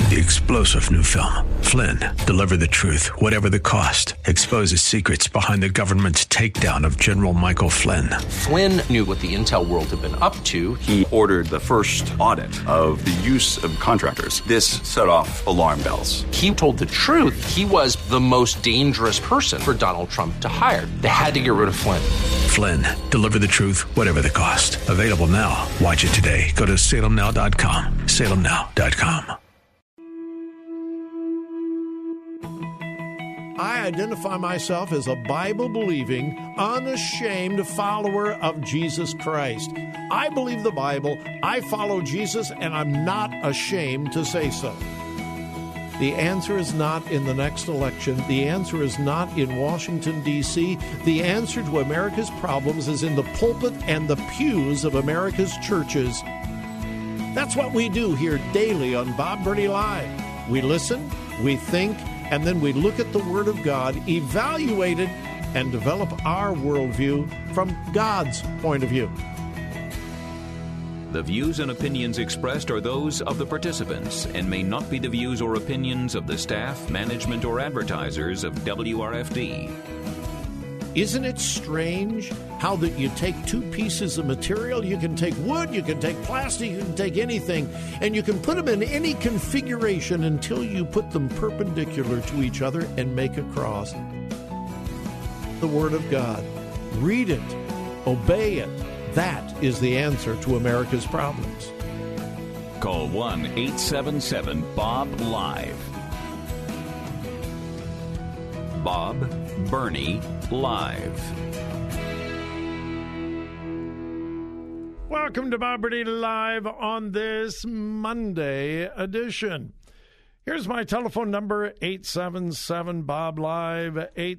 The explosive new film, Flynn, deliver the truth, whatever the cost, exposes secrets behind the government's takedown of General Michael Flynn. Flynn knew what the intel world had been up to. He ordered the first audit of the use of contractors. This set off alarm bells. He told the truth. He was the most dangerous person for Donald Trump to hire. They had to get rid of Flynn. Flynn, deliver the truth, whatever the cost. Available now. Watch it today. Go to salemnow.com. salemnow.com. I identify myself as a Bible-believing, unashamed follower of Jesus Christ. I believe the Bible, I follow Jesus, and I'm not ashamed to say so. The answer is not in the next election. The answer is not in Washington, D.C. The answer to America's problems is in the pulpit and the pews of America's churches. That's what we do here daily on Bob Burney Live. We listen, we think, and then we look at the Word of God, evaluate it, and develop our worldview from God's point of view. The views and opinions expressed are those of the participants and may not be the views or opinions of the staff, management, or advertisers of WRFD. Isn't it strange how that you take two pieces of material, you can take wood, you can take plastic, you can take anything, and you can put them in any configuration until you put them perpendicular to each other and make a cross. The Word of God. Read it. Obey it. That is the answer to America's problems. Call 1-877-BOB-LIVE. Bob Burney Live. Welcome to Bob Burney Live on this Monday edition. Here's my telephone number, 877-BOB-LIVE,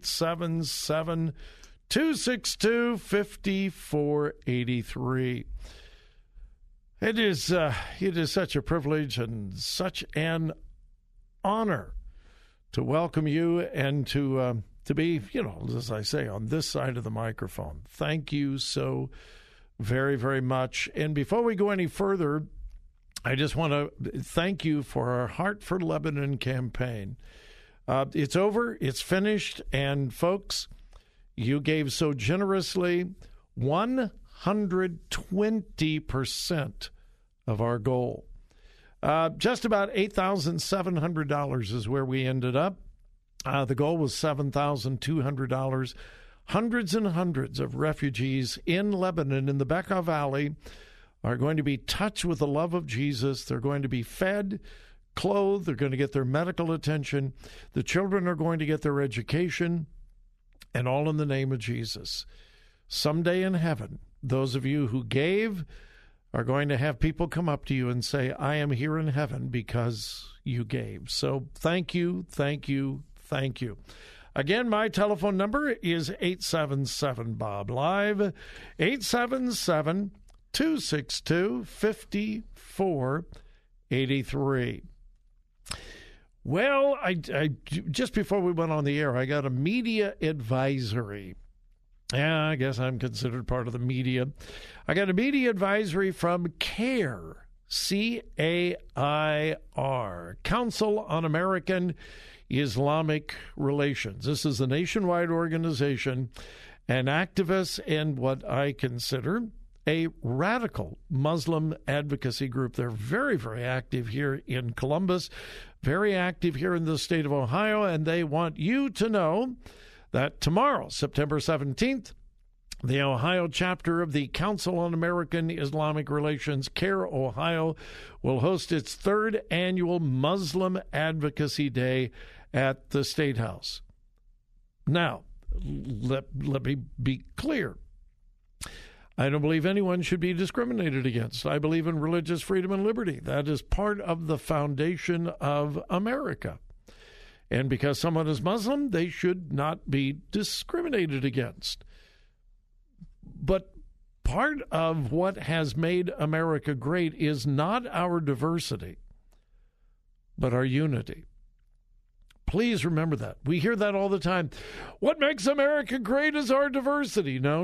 877-262-5483. It is such a privilege and such an honor to welcome you and to be, as I say, on this side of the microphone. Thank you so very, very much. And before we go any further, I just want to thank you for our Heart for Lebanon campaign. It's over. It's finished. And folks, you gave so generously 120% of our goal. Just about $8,700 is where we ended up. The goal was $7,200. Hundreds and hundreds of refugees in Lebanon, in the Bekaa Valley, are going to be touched with the love of Jesus. They're going to be fed, clothed. They're going to get their medical attention. The children are going to get their education, and all in the name of Jesus. Someday in heaven, those of you who gave are going to have people come up to you and say, I am here in heaven because you gave. So thank you, thank you, thank you. Again, my telephone number is 877-BOB-LIVE, 877-262-5483. Well, I just before we went on the air, I got a media advisory. Yeah, I guess I'm considered part of the media. I got a media advisory from CAIR, C-A-I-R, Council on American Islamic Relations. This is a nationwide organization, and activists in what I consider a radical Muslim advocacy group. They're very, very active here in Columbus, very active here in the state of Ohio, and they want you to know that tomorrow, September 17th, the Ohio chapter of the Council on American Islamic Relations, CAIR Ohio, will host its third annual Muslim Advocacy Day at the State House. Now, let me be clear. I don't believe anyone should be discriminated against. I believe in religious freedom and liberty. That is part of the foundation of America. And because someone is Muslim, they should not be discriminated against. But part of what has made America great is not our diversity, but our unity. Please remember that. We hear that all the time. What makes America great is our diversity. No.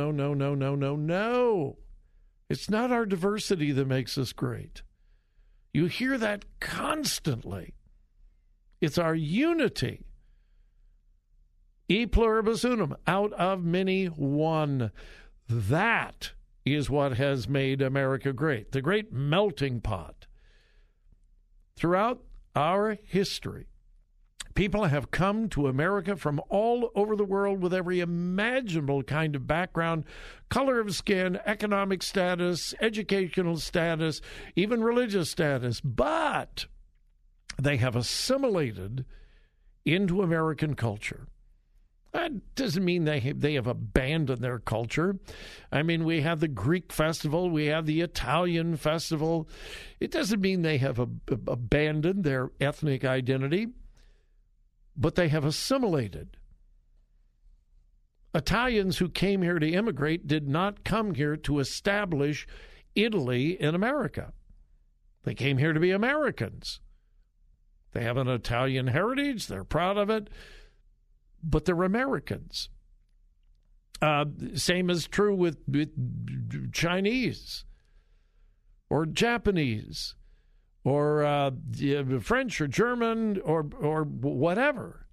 It's not our diversity that makes us great. You hear that constantly. It's our unity. E pluribus unum, out of many, one. That is what has made America great, the great melting pot. Throughout our history, people have come to America from all over the world with every imaginable kind of background, color of skin, economic status, educational status, even religious status. But they have assimilated into American culture. That doesn't mean they have abandoned their culture. I mean, we have the Greek festival, we have the Italian festival. It doesn't mean they have abandoned their ethnic identity, but they have assimilated. Italians who came here to immigrate did not come here to establish Italy in America. They came here to be Americans. They have an Italian heritage, they're proud of it, but they're Americans. Same is true with Chinese or Japanese or French or German or whatever.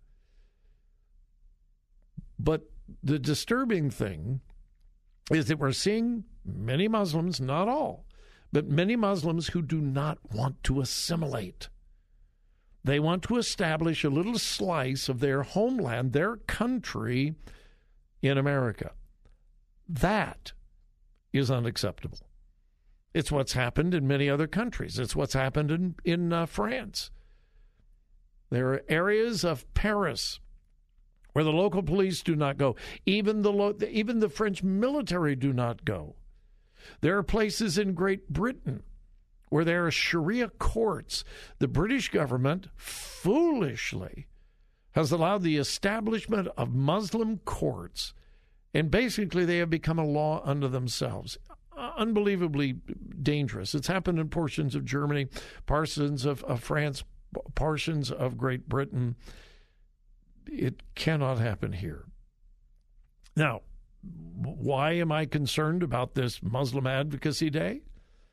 But the disturbing thing is that we're seeing many Muslims, not all, but many Muslims who do not want to assimilate. They want to establish a little slice of their homeland, their country in America. That is unacceptable. It's what's happened in many other countries. It's what's happened in France. There are areas of Paris where the local police do not go. Even the French military do not go. There are places in Great Britain where there are Sharia courts. The British government foolishly has allowed the establishment of Muslim courts, and basically they have become a law unto themselves. Unbelievably dangerous. It's happened in portions of Germany, portions of France, portions of Great Britain. It cannot happen here. Now, why am I concerned about this Muslim Advocacy Day?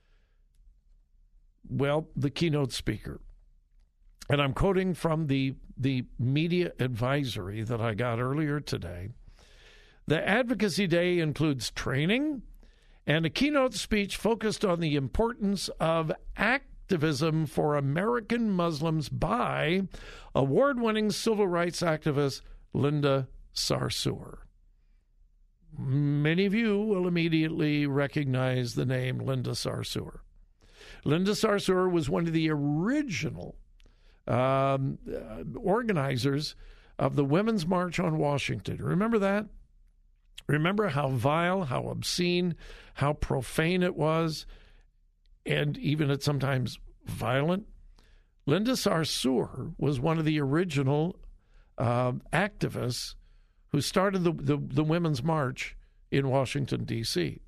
Well, the keynote speaker, and I'm quoting from the media advisory that I got earlier today. The Advocacy Day includes training and a keynote speech focused on the importance of activism for American Muslims by award-winning civil rights activist Linda Sarsour. Many of you will immediately recognize the name Linda Sarsour. Linda Sarsour was one of the original organizers of the Women's March on Washington. Remember that? Remember how vile, how obscene, how profane it was, and even at sometimes violent? Linda Sarsour was one of the original activists who started the Women's March in Washington, D.C.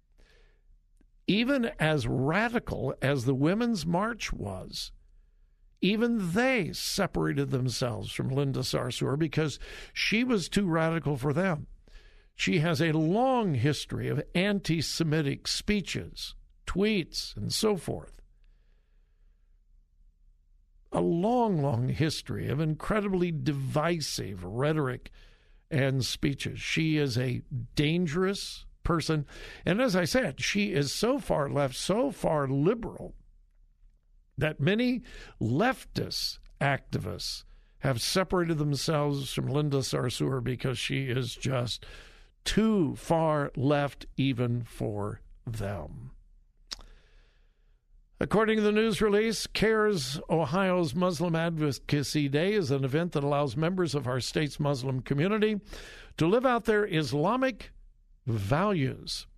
Even as radical as the Women's March was, even they separated themselves from Linda Sarsour because she was too radical for them. She has a long history of anti-Semitic speeches, tweets, and so forth. A long, long history of incredibly divisive rhetoric and speeches. She is a dangerous person. And as I said, she is so far left, so far liberal, that many leftist activists have separated themselves from Linda Sarsour because she is just too far left even for them. According to the news release, CARES Ohio's Muslim Advocacy Day is an event that allows members of our state's Muslim community to live out their Islamic values.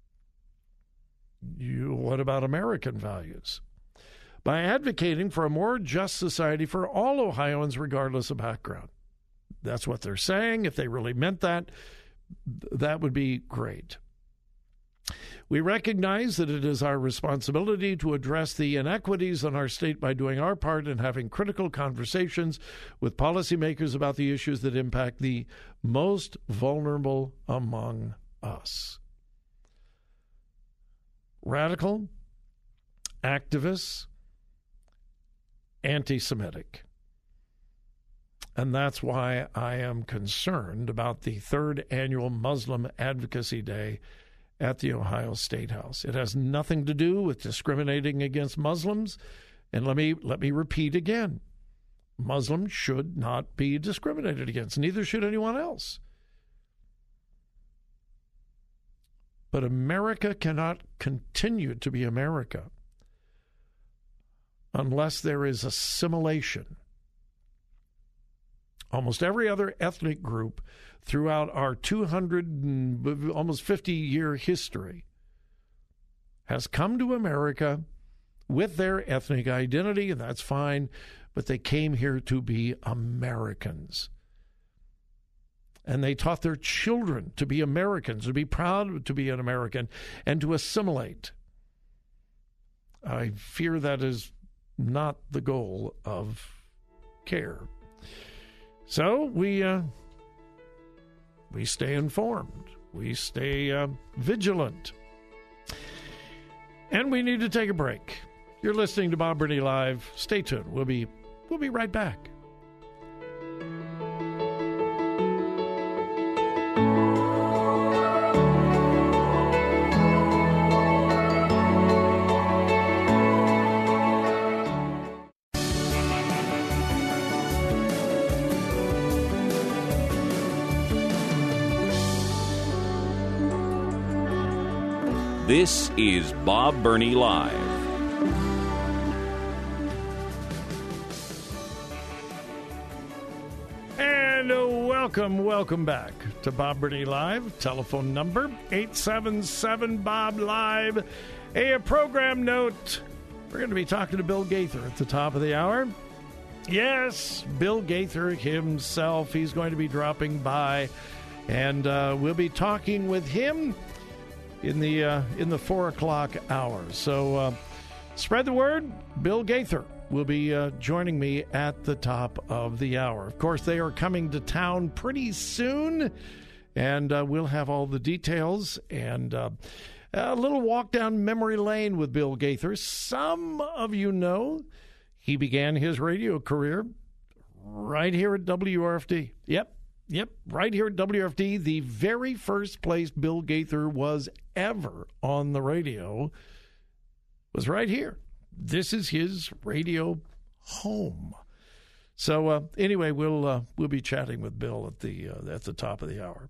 What about American values? By advocating for a more just society for all Ohioans, regardless of background. That's what they're saying. If they really meant that, that would be great. We recognize that it is our responsibility to address the inequities in our state by doing our part in having critical conversations with policymakers about the issues that impact the most vulnerable among us. Radical activists anti-Semitic. And that's why I am concerned about the third annual Muslim Advocacy Day at the Ohio State House. It has nothing to do with discriminating against Muslims. And let me repeat again. Muslims should not be discriminated against. Neither should anyone else. But America cannot continue to be America unless there is assimilation. Almost every other ethnic group throughout our 200 almost 50-year history has come to America with their ethnic identity, and that's fine, but they came here to be Americans. And they taught their children to be Americans, to be proud to be an American, and to assimilate. I fear that is not the goal of CARE. So we stay informed. We stay vigilant. And we need to take a break. You're listening to Bob Burney Live. Stay tuned. We'll be right back. This is Bob Burney Live. And welcome back to Bob Burney Live. Telephone number 877-BOB-LIVE. A program note. We're going to be talking to Bill Gaither at the top of the hour. Yes, Bill Gaither himself. He's going to be dropping by, and we'll be talking with him in the 4 o'clock hour. So spread the word. Bill Gaither will be joining me at the top of the hour. Of course, they are coming to town pretty soon, and we'll have all the details and a little walk down memory lane with Bill Gaither. Some of you know he began his radio career right here at WRFD. Yep, right here at WRFD, the very first place Bill Gaither was ever on the radio was right here. This is his radio home. So anyway, we'll be chatting with Bill at the top of the hour.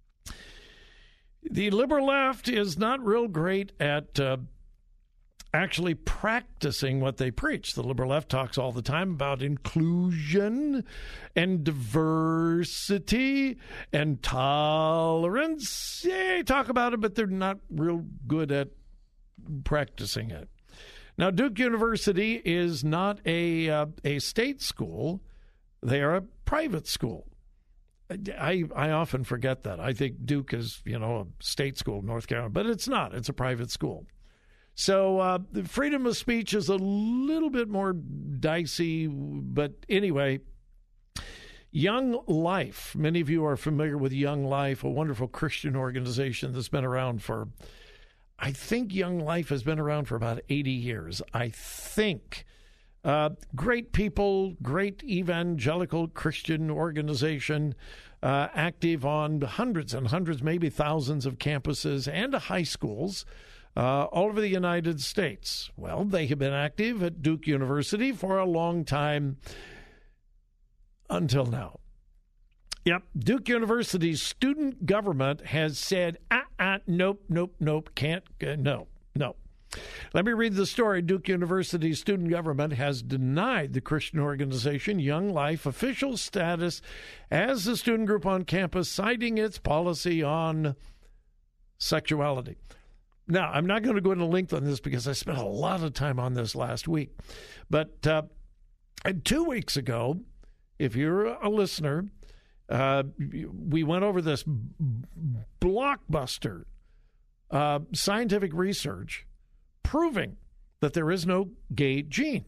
The liberal left is not real great at actually practicing what they preach. The liberal left talks all the time about inclusion and diversity and tolerance. They talk about it, but they're not real good at practicing it. Now, Duke University is not a state school. They are a private school. I often forget that. I think Duke is, a state school in North Carolina, but it's not. It's a private school. So the freedom of speech is a little bit more dicey, but anyway, Young Life. Many of you are familiar with Young Life, a wonderful Christian organization that's been around for, I think Young Life has been around for about 80 years, I think. Great people, great evangelical Christian organization, active on hundreds and hundreds, maybe thousands of campuses and high schools. All over the United States. Well, they have been active at Duke University for a long time until now. Yep, Duke University's student government has said, nope, can't, no. Let me read the story. Duke University's student government has denied the Christian organization Young Life official status as a student group on campus, citing its policy on sexuality. Now, I'm not going to go into length on this because I spent a lot of time on this last week. But 2 weeks ago, if you're a listener, we went over this blockbuster scientific research proving that there is no gay gene.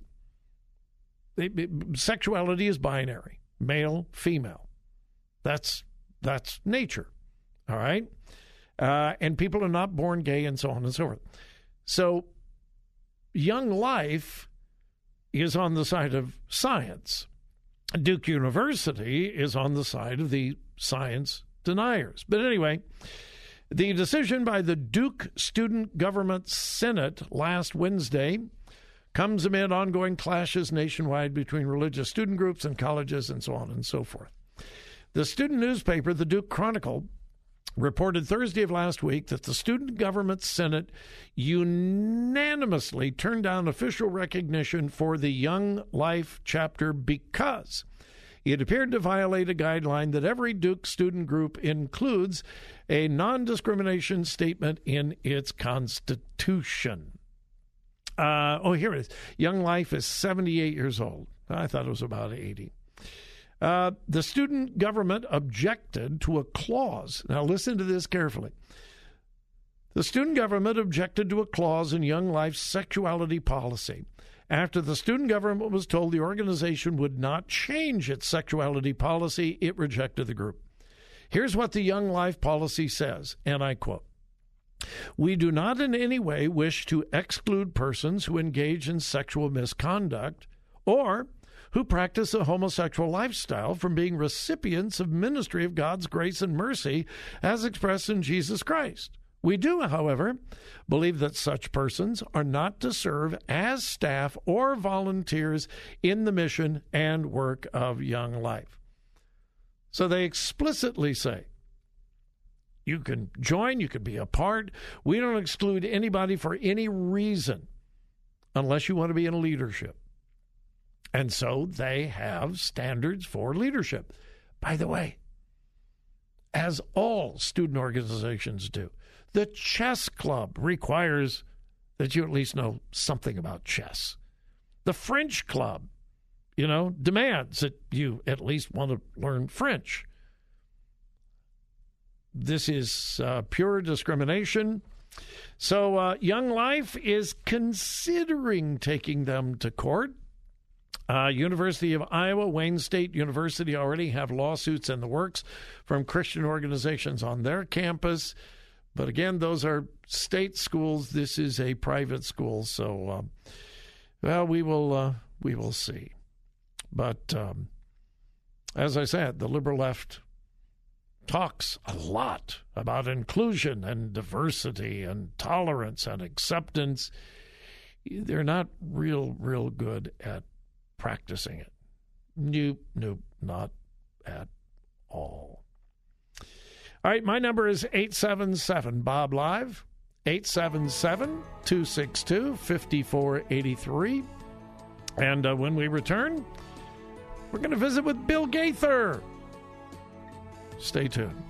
Sexuality is binary, male, female. That's nature, all right? And people are not born gay and so on and so forth. So Young Life is on the side of science. Duke University is on the side of the science deniers. But anyway, the decision by the Duke Student Government Senate last Wednesday comes amid ongoing clashes nationwide between religious student groups and colleges and so on and so forth. The student newspaper, the Duke Chronicle, reported Thursday of last week that the Student Government Senate unanimously turned down official recognition for the Young Life chapter because it appeared to violate a guideline that every Duke student group includes a non-discrimination statement in its constitution. Here it is. Young Life is 78 years old. I thought it was about 80. The student government objected to a clause. Now, listen to this carefully. The student government objected to a clause in Young Life's sexuality policy after the student government was told the organization would not change its sexuality policy. It rejected the group. Here's what the Young Life policy says, and I quote, "We do not in any way wish to exclude persons who engage in sexual misconduct or who practice a homosexual lifestyle from being recipients of ministry of God's grace and mercy as expressed in Jesus Christ. We do, however, believe that such persons are not to serve as staff or volunteers in the mission and work of Young Life." So they explicitly say, you can join, you can be a part. We don't exclude anybody for any reason unless you want to be in leadership. And so they have standards for leadership. By the way, as all student organizations do, the chess club requires that you at least know something about chess. The French club, demands that you at least want to learn French. This is pure discrimination. So Young Life is considering taking them to court. University of Iowa, Wayne State University already have lawsuits in the works from Christian organizations on their campus. But again, those are state schools. This is a private school. So, we will see. But as I said, the liberal left talks a lot about inclusion and diversity and tolerance and acceptance. They're not real good at practicing it. Nope, not at all. All right, my number is 877-BOB-LIVE, 877-262-5483. And when we return, we're going to visit with Bill Gaither. Stay tuned.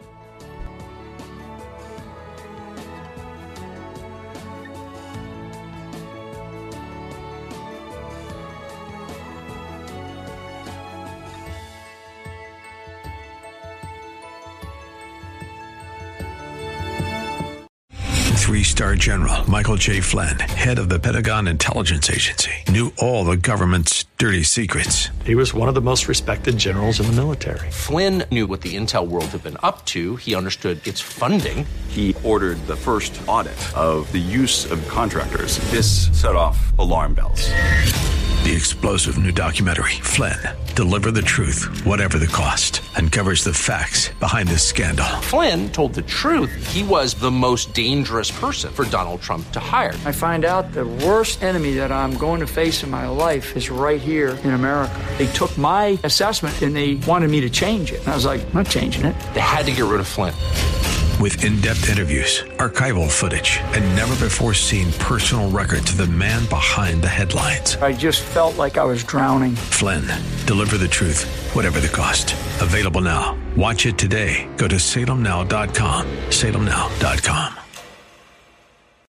Three-star General Michael J. Flynn, head of the Pentagon Intelligence Agency, knew all the government's dirty secrets. He was one of the most respected generals in the military. Flynn knew what the intel world had been up to. He understood its funding. He ordered the first audit of the use of contractors. This set off alarm bells. The explosive new documentary, Flynn, Deliver the Truth, Whatever the Cost, uncovers the facts behind this scandal. Flynn told the truth. He was the most dangerous person for Donald Trump to hire. I find out the worst enemy that I'm going to face in my life is right here in America. They took my assessment and they wanted me to change it. And I was like, I'm not changing it. They had to get rid of Flynn. With in-depth interviews, archival footage, and never-before-seen personal records of the man behind the headlines. I just felt like I was drowning. Flynn, Deliver the Truth, Whatever the Cost. Available now. Watch it today. Go to salemnow.com. salemnow.com.